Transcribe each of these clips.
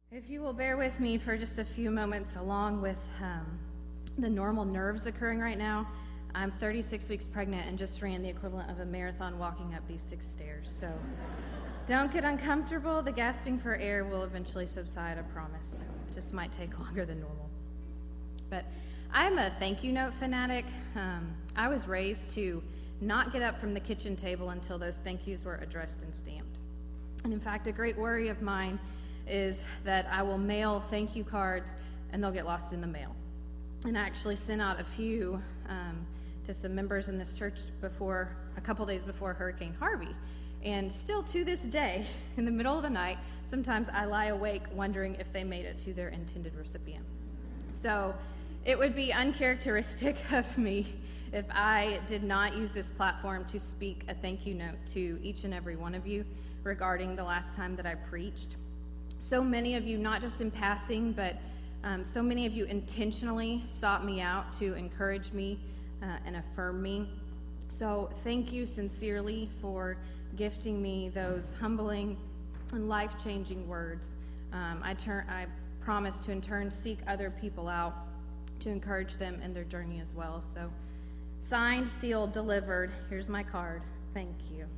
If you will bear with me for just a few moments, along with the normal nerves occurring right now, I'm 36 weeks pregnant and just ran the equivalent of a marathon walking up these 6 stairs. So don't get uncomfortable. The gasping for air will eventually subside, I promise. Just might take longer than normal. But I'm a thank you note fanatic. I was raised to not get up from the kitchen table until those thank yous were addressed and stamped. And in fact, a great worry of mine is that I will mail thank you cards and they'll get lost in the mail. And I actually sent out a few to some members in this church a couple days before Hurricane Harvey. And still to this day, in the middle of the night, sometimes I lie awake wondering if they made it to their intended recipient. So it would be uncharacteristic of me if I did not use this platform to speak a thank you note to each and every one of you regarding the last time that I preached. So many of you, not just in passing, but so many of you intentionally sought me out to encourage me and affirm me. So thank you sincerely for gifting me those humbling and life-changing words. I promise to in turn seek other people out to encourage them in their journey as well. So signed, sealed, delivered. Here's my card. Thank you.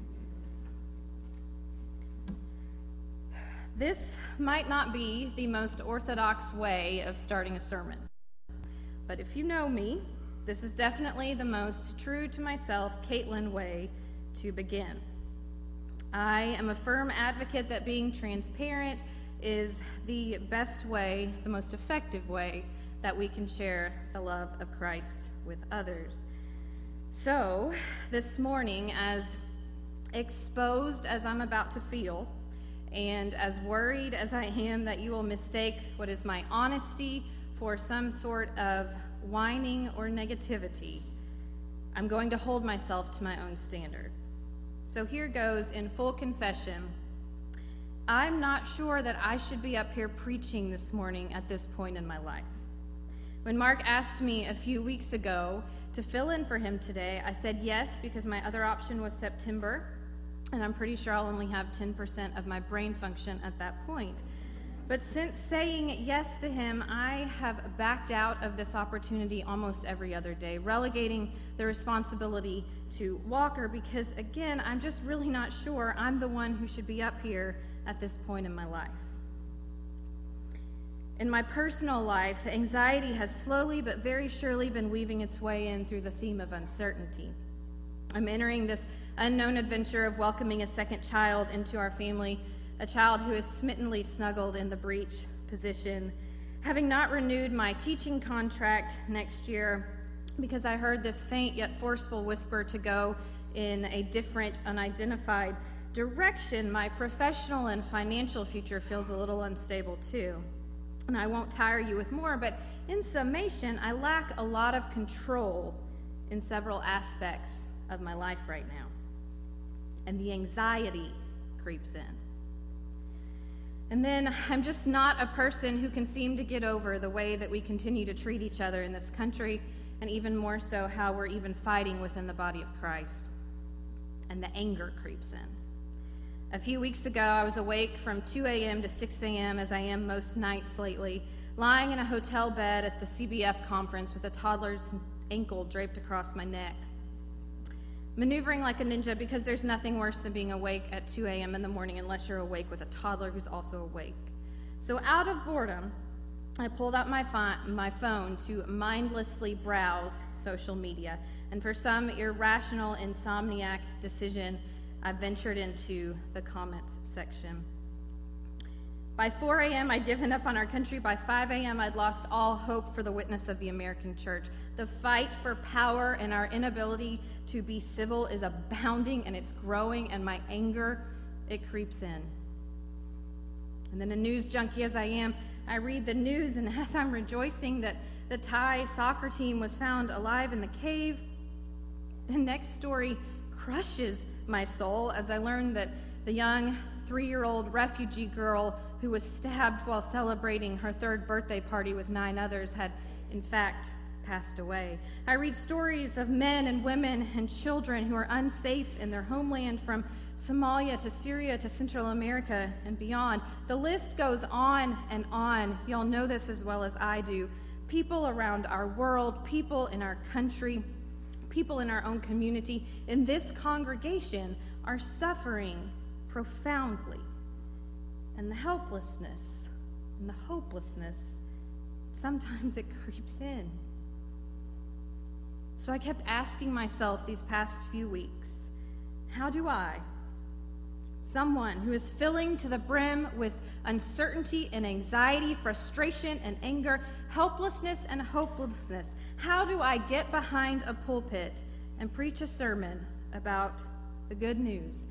This might not be the most orthodox way of starting a sermon, but if you know me, this is definitely the most true to myself, Caitlin way to begin. I am a firm advocate that being transparent is the best way, the most effective way that we can share the love of Christ with others. So, this morning, as exposed as I'm about to feel, and as worried as I am that you will mistake what is my honesty for some sort of whining or negativity, I'm going to hold myself to my own standard. So here goes in full confession. I'm not sure that I should be up here preaching this morning at this point in my life. When Mark asked me a few weeks ago to fill in for him today, I said yes because my other option was September, and I'm pretty sure I'll only have 10% of my brain function at that point. But since saying yes to him, I have backed out of this opportunity almost every other day, relegating the responsibility to Walker because, again, I'm just really not sure I'm the one who should be up here at this point in my life. In my personal life, anxiety has slowly but very surely been weaving its way in through the theme of uncertainty. I'm entering this unknown adventure of welcoming a second child into our family, a child who is smittenly snuggled in the breech position, having not renewed my teaching contract next year because I heard this faint yet forceful whisper to go in a different, unidentified direction. My professional and financial future feels a little unstable too. And I won't tire you with more, but in summation, I lack a lot of control in several aspects of my life right now. And the anxiety creeps in. And then I'm just not a person who can seem to get over the way that we continue to treat each other in this country, and even more so how we're even fighting within the body of Christ. And the anger creeps in. A few weeks ago, I was awake from 2 a.m. to 6 a.m., as I am most nights lately, lying in a hotel bed at the CBF conference with a toddler's ankle draped across my neck. Maneuvering like a ninja because there's nothing worse than being awake at 2 a.m. in the morning unless you're awake with a toddler who's also awake. So out of boredom, I pulled out my phone to mindlessly browse social media. And for some irrational insomniac decision, I ventured into the comments section. By 4 a.m., I'd given up on our country. By 5 a.m., I'd lost all hope for the witness of the American church. The fight for power and our inability to be civil is abounding, and it's growing, and my anger, it creeps in. And then a news junkie as I am, I read the news, and as I'm rejoicing that the Thai soccer team was found alive in the cave, the next story crushes my soul as I learn that the young 3-year-old refugee girl who was stabbed while celebrating her 3rd birthday party with 9 others had, in fact, passed away. I read stories of men and women and children who are unsafe in their homeland, from Somalia to Syria to Central America and beyond. The list goes on and on. Y'all know this as well as I do. People around our world, people in our country, people in our own community, in this congregation, are suffering profoundly. And the helplessness and the hopelessness, sometimes it creeps in. So I kept asking myself these past few weeks, how do I, someone who is filling to the brim with uncertainty and anxiety, frustration and anger, helplessness and hopelessness, how do I get behind a pulpit and preach a sermon about the good news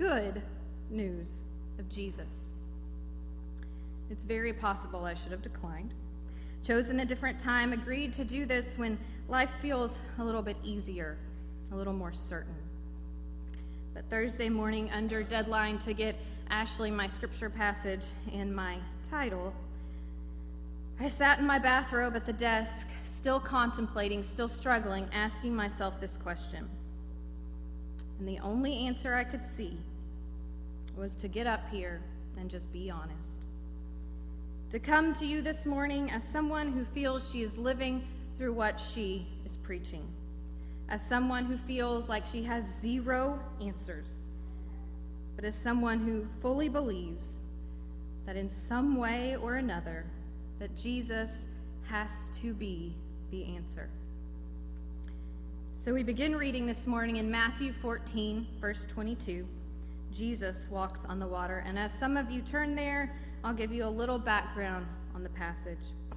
of Jesus? It's very possible I should have declined, chosen a different time, agreed to do this when life feels a little bit easier, a little more certain. But Thursday morning, under deadline to get Ashley my scripture passage and my title, I sat in my bathrobe at the desk, still contemplating, still struggling, asking myself this question. And the only answer I could see was to get up here and just be honest. To come to you this morning as someone who feels she is living through what she is preaching, as someone who feels like she has zero answers, but as someone who fully believes that in some way or another that Jesus has to be the answer. So we begin reading this morning in Matthew 14, verse 22. Jesus walks on the water. And as some of you turn there, I'll give you a little background on the passage.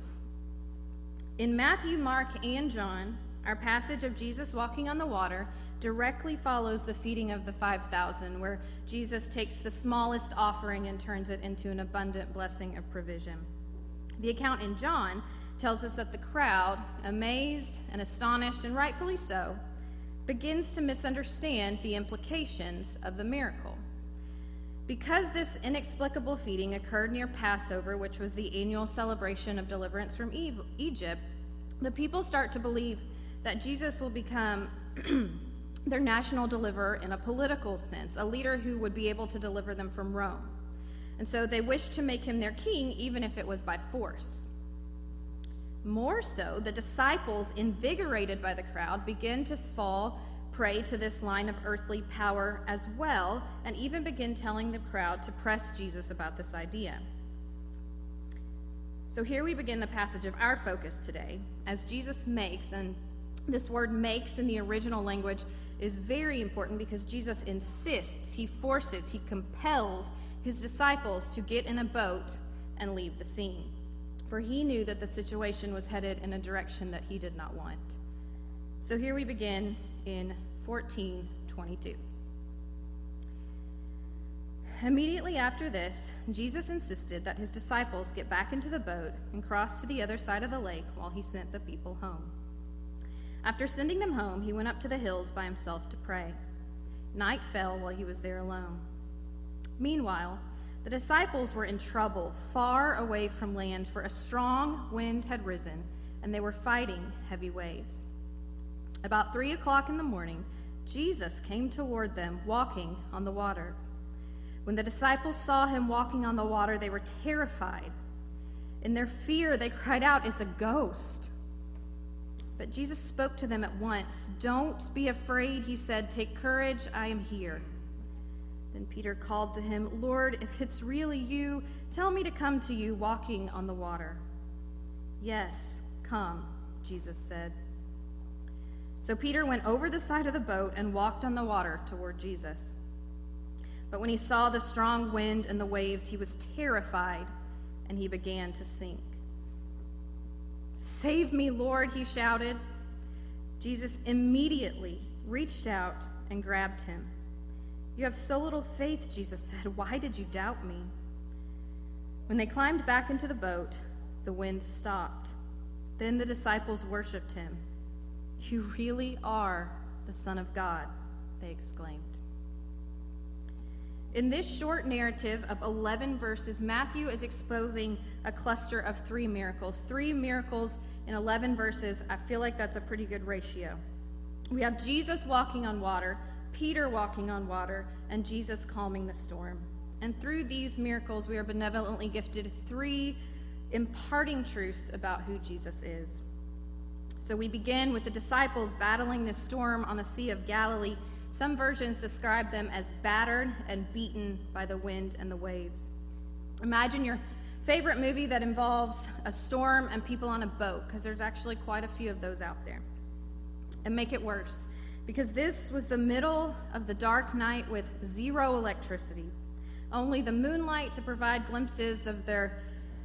In Matthew, Mark, and John, our passage of Jesus walking on the water directly follows the feeding of the 5,000, where Jesus takes the smallest offering and turns it into an abundant blessing of provision. The account in John tells us that the crowd, amazed and astonished, and rightfully so, begins to misunderstand the implications of the miracle. Because this inexplicable feeding occurred near Passover, which was the annual celebration of deliverance from Egypt, the people start to believe that Jesus will become their national deliverer in a political sense, a leader who would be able to deliver them from Rome. And so they wish to make him their king, even if it was by force. More so, the disciples, invigorated by the crowd, begin to fall prey to this line of earthly power as well, and even begin telling the crowd to press Jesus about this idea. So here we begin the passage of our focus today, as Jesus makes, and this word makes in the original language is very important because Jesus insists, he forces, he compels his disciples to get in a boat and leave the scene. For he knew that the situation was headed in a direction that he did not want. So here we begin in 14:22. Immediately after this, Jesus insisted that his disciples get back into the boat and cross to the other side of the lake while he sent the people home. After sending them home, he went up to the hills by himself to pray. Night fell while he was there alone. Meanwhile, the disciples were in trouble, far away from land, for a strong wind had risen, and they were fighting heavy waves. About 3 o'clock in the morning, Jesus came toward them, walking on the water. When the disciples saw him walking on the water, they were terrified. In their fear, they cried out, "It's a ghost." But Jesus spoke to them at once. "Don't be afraid," he said. "Take courage, I am here." Then Peter called to him, "Lord, if it's really you, tell me to come to you walking on the water." "Yes, come," Jesus said. So Peter went over the side of the boat and walked on the water toward Jesus. But when he saw the strong wind and the waves, he was terrified, and he began to sink. "Save me, Lord," he shouted. Jesus immediately reached out and grabbed him. "You have so little faith," Jesus said. "Why did you doubt me?" When they climbed back into the boat, the wind stopped. Then the disciples worshiped him. "You really are the Son of God," they exclaimed. In this short narrative of 11 verses, Matthew is exposing a cluster of 3 miracles. 3 miracles in 11 verses. I feel like that's a pretty good ratio. We have Jesus walking on water, Peter walking on water, and Jesus calming the storm. And through these miracles, we are benevolently gifted 3 imparting truths about who Jesus is. So we begin with the disciples battling the storm on the Sea of Galilee. Some versions describe them as battered and beaten by the wind and the waves. Imagine your favorite movie that involves a storm and people on a boat, because there's actually quite a few of those out there. And make it worse, because this was the middle of the dark night with 0 electricity, only the moonlight to provide glimpses of their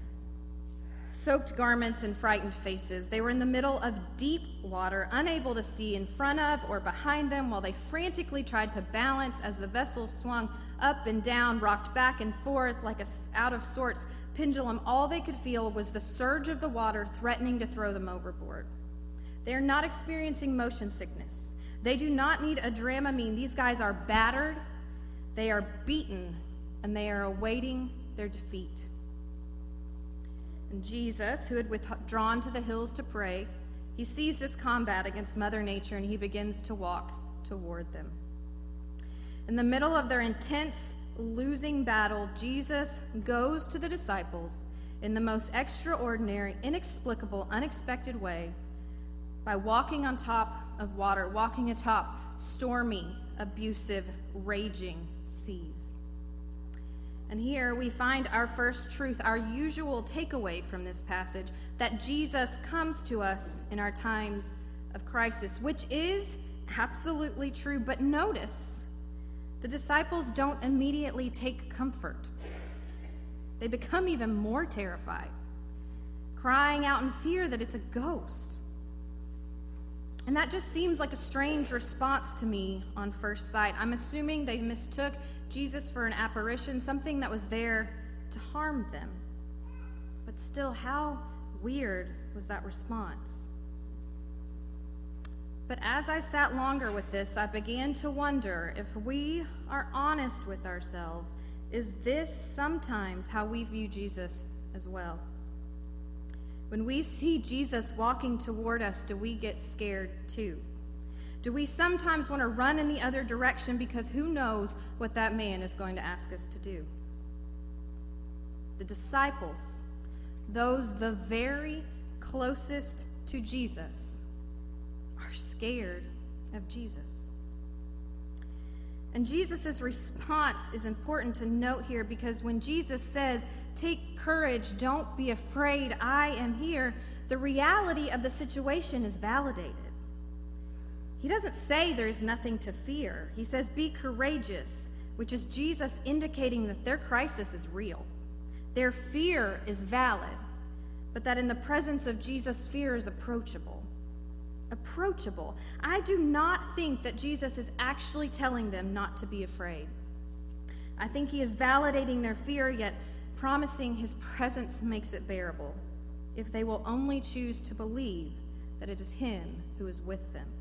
soaked garments and frightened faces. They were in the middle of deep water, unable to see in front of or behind them, while they frantically tried to balance as the vessel swung up and down, rocked back and forth like a out-of-sorts pendulum. All they could feel was the surge of the water threatening to throw them overboard. They are not experiencing motion sickness. They do not need a Dramamine. These guys are battered, they are beaten, and they are awaiting their defeat. And Jesus, who had withdrawn to the hills to pray, he sees this combat against Mother Nature, and he begins to walk toward them. In the middle of their intense, losing battle, Jesus goes to the disciples in the most extraordinary, inexplicable, unexpected way by walking on top of water, walking atop stormy, abusive, raging seas. And here we find our first truth, our usual takeaway from this passage, that Jesus comes to us in our times of crisis, which is absolutely true. But notice, the disciples don't immediately take comfort. They become even more terrified, crying out in fear that it's a ghost. And that just seems like a strange response to me on first sight. I'm assuming they mistook Jesus for an apparition, something that was there to harm them. But still, how weird was that response? But as I sat longer with this, I began to wonder if we are honest with ourselves, is this sometimes how we view Jesus as well? When we see Jesus walking toward us, do we get scared too? Do we sometimes want to run in the other direction because who knows what that man is going to ask us to do? The disciples, those the very closest to Jesus, are scared of Jesus. And Jesus' response is important to note here, because when Jesus says, "Take courage, don't be afraid, I am here," the reality of the situation is validated. He doesn't say there's nothing to fear. He says, "Be courageous," which is Jesus indicating that their crisis is real. Their fear is valid, but that in the presence of Jesus, fear is approachable. Approachable. I do not think that Jesus is actually telling them not to be afraid. I think he is validating their fear, yet promising his presence makes it bearable, if they will only choose to believe that it is him who is with them.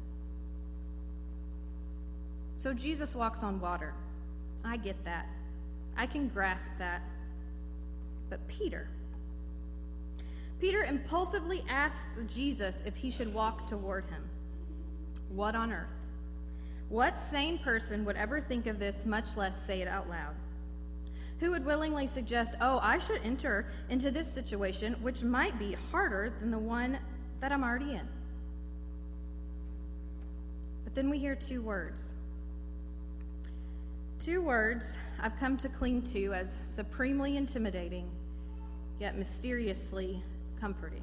So Jesus walks on water. I get that. I can grasp that. But Peter impulsively asks Jesus if he should walk toward him. What on earth? What sane person would ever think of this, much less say it out loud? Who would willingly suggest, I should enter into this situation, which might be harder than the one that I'm already in? But then we hear 2 words. 2 words I've come to cling to as supremely intimidating, yet mysteriously comforting.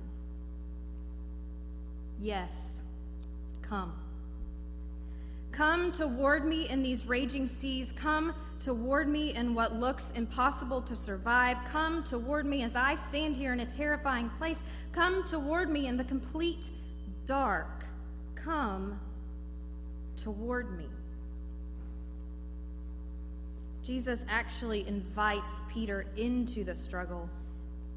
Yes, come. Come toward me in these raging seas. Come toward me in what looks impossible to survive. Come toward me as I stand here in a terrifying place. Come toward me in the complete dark. Come toward me. Jesus actually invites Peter into the struggle,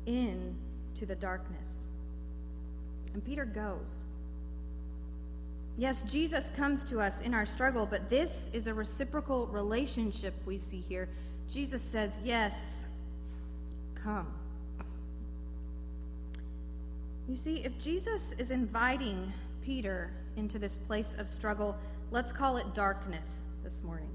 into the darkness. And Peter goes. Yes, Jesus comes to us in our struggle, but this is a reciprocal relationship we see here. Jesus says, yes, come. You see, if Jesus is inviting Peter into this place of struggle, let's call it darkness this morning.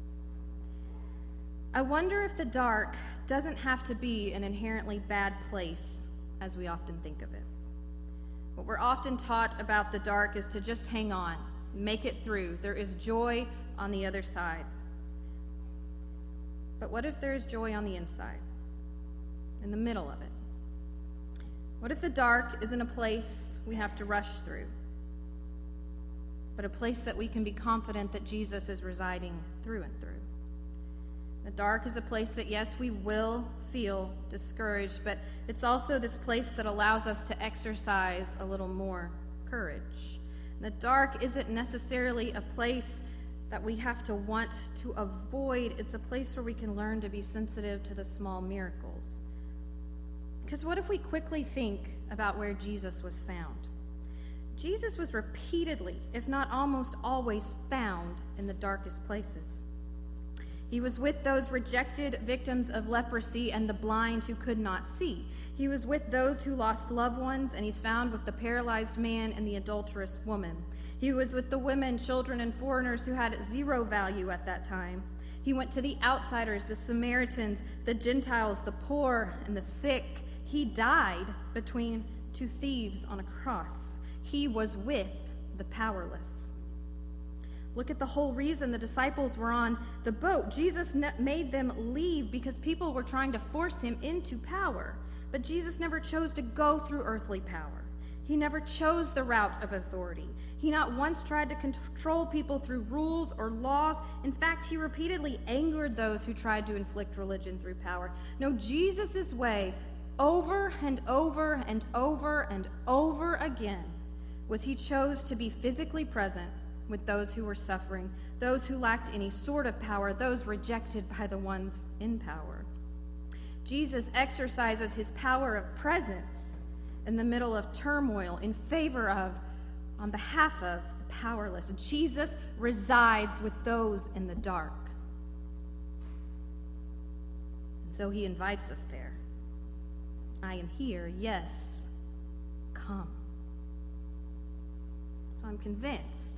I wonder if the dark doesn't have to be an inherently bad place as we often think of it. What we're often taught about the dark is to just hang on, make it through. There is joy on the other side. But what if there is joy on the inside, in the middle of it? What if the dark isn't a place we have to rush through, but a place that we can be confident that Jesus is residing through and through? The dark is a place that, yes, we will feel discouraged, but it's also this place that allows us to exercise a little more courage. The dark isn't necessarily a place that we have to want to avoid. It's a place where we can learn to be sensitive to the small miracles. Because what if we quickly think about where Jesus was found? Jesus was repeatedly, if not almost always, found in the darkest places. He was with those rejected victims of leprosy and the blind who could not see. He was with those who lost loved ones, and he's found with the paralyzed man and the adulterous woman. He was with the women, children, and foreigners who had zero value at that time. He went to the outsiders, the Samaritans, the Gentiles, the poor, and the sick. He died between two thieves on a cross. He was with the powerless. Look at the whole reason the disciples were on the boat. Jesus made them leave because people were trying to force him into power. But Jesus never chose to go through earthly power. He never chose the route of authority. He not once tried to control people through rules or laws. In fact, he repeatedly angered those who tried to inflict religion through power. No, Jesus' way, over and over and over and over again, was he chose to be physically present with those who were suffering, those who lacked any sort of power, those rejected by the ones in power. Jesus exercises his power of presence in the middle of turmoil, in favor of, on behalf of the powerless. Jesus resides with those in the dark. And so he invites us there. I am here, yes, come. So I'm convinced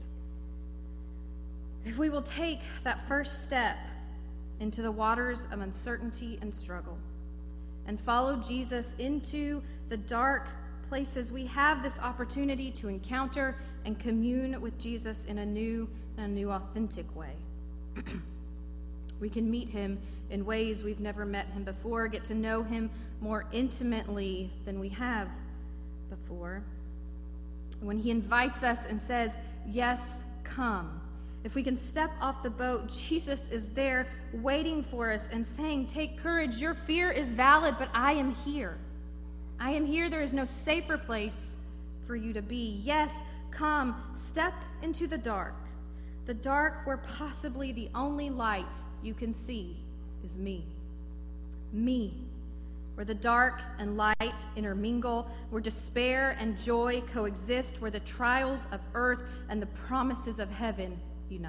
if we will take that first step into the waters of uncertainty and struggle and follow Jesus into the dark places, we have this opportunity to encounter and commune with Jesus in a new authentic way. We can meet him in ways we've never met him before, get to know him more intimately than we have before. When he invites us and says, yes, come, if we can step off the boat, Jesus is there waiting for us and saying, take courage, your fear is valid, but I am here. I am here. There is no safer place for you to be. Yes, come, step into the dark where possibly the only light you can see is me. Me, where the dark and light intermingle, where despair and joy coexist, where the trials of earth and the promises of heaven unite.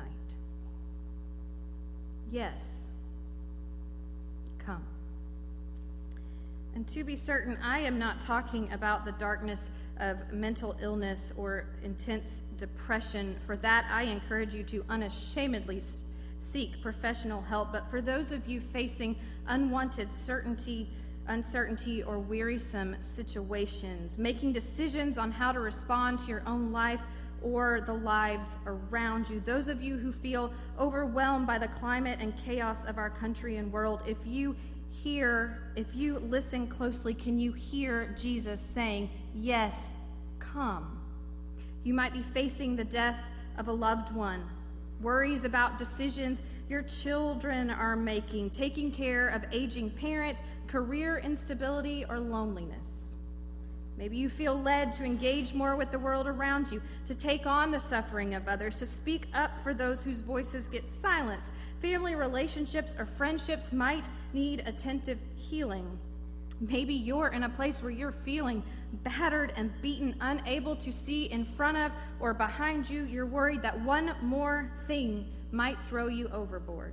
Yes, come. And to be certain, I am not talking about the darkness of mental illness or intense depression. For that, I encourage you to unashamedly seek professional help. But for those of you facing unwanted uncertainty, or wearisome situations, making decisions on how to respond to your own life or the lives around you, those of you who feel overwhelmed by the climate and chaos of our country and world, if you listen closely, can you hear Jesus saying, yes, come? You might be facing the death of a loved one, worries about decisions your children are making, taking care of aging parents, career instability, or loneliness. Maybe you feel led to engage more with the world around you, to take on the suffering of others, to speak up for those whose voices get silenced. Family relationships or friendships might need attentive healing. Maybe you're in a place where you're feeling battered and beaten, unable to see in front of or behind you. You're worried that one more thing might throw you overboard.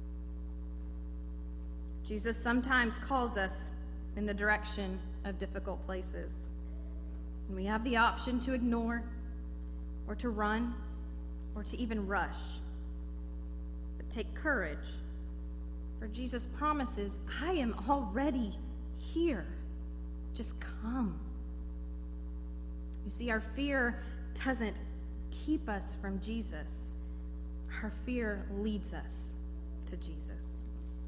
Jesus sometimes calls us in the direction of difficult places. And we have the option to ignore, or to run, or to even rush. But take courage, for Jesus promises, I am already here. Just come. You see, our fear doesn't keep us from Jesus. Our fear leads us to Jesus.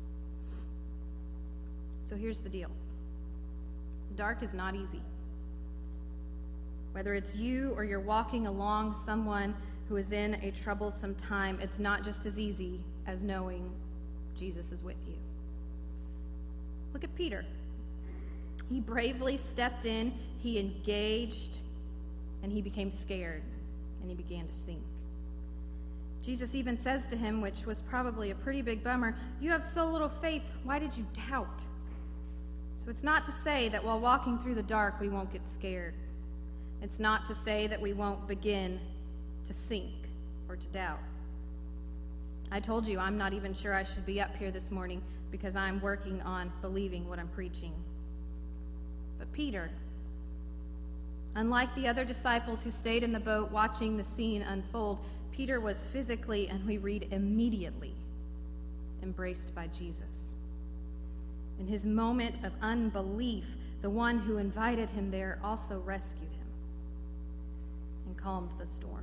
So here's the deal. Dark is not easy. Whether it's you or you're walking along someone who is in a troublesome time, it's not just as easy as knowing Jesus is with you. Look at Peter. He bravely stepped in, he engaged, and he became scared, and he began to sink. Jesus even says to him, which was probably a pretty big bummer, "You have so little faith, why did you doubt?" So it's not to say that while walking through the dark, we won't get scared. It's not to say that we won't begin to sink or to doubt. I told you I'm not even sure I should be up here this morning because I'm working on believing what I'm preaching. But Peter, unlike the other disciples who stayed in the boat watching the scene unfold, Peter was physically, and we read immediately, embraced by Jesus. In his moment of unbelief, the one who invited him there also rescued him and calmed the storm.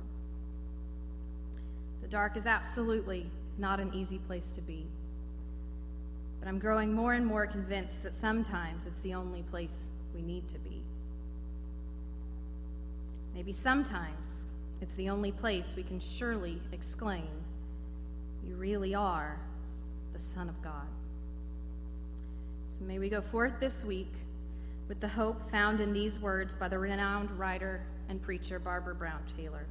The dark is absolutely not an easy place to be, but I'm growing more and more convinced that sometimes it's the only place we need to be. Maybe sometimes it's the only place we can surely exclaim, "You really are the Son of God." So may we go forth this week with the hope found in these words by the renowned writer and preacher Barbara Brown Taylor.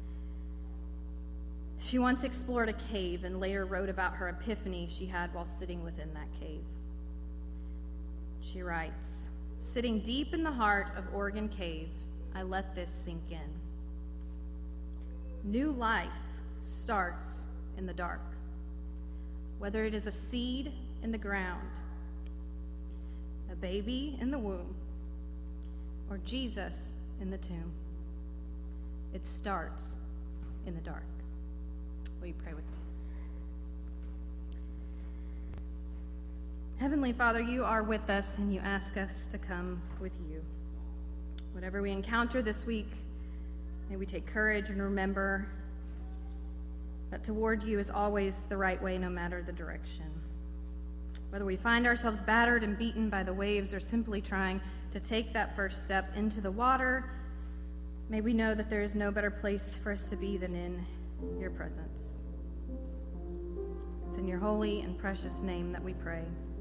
She once explored a cave and later wrote about her epiphany she had while sitting within that cave. She writes, "Sitting deep in the heart of Oregon Cave, I let this sink in. New life starts in the dark, whether it is a seed in the ground, a baby in the womb, or Jesus in the tomb. It starts in the dark." Will you pray with me? Heavenly Father, you are with us and you ask us to come with you. Whatever we encounter this week, may we take courage and remember that toward you is always the right way, no matter the direction. Whether we find ourselves battered and beaten by the waves or simply trying to take that first step into the water, may we know that there is no better place for us to be than in your presence. It's in your holy and precious name that we pray.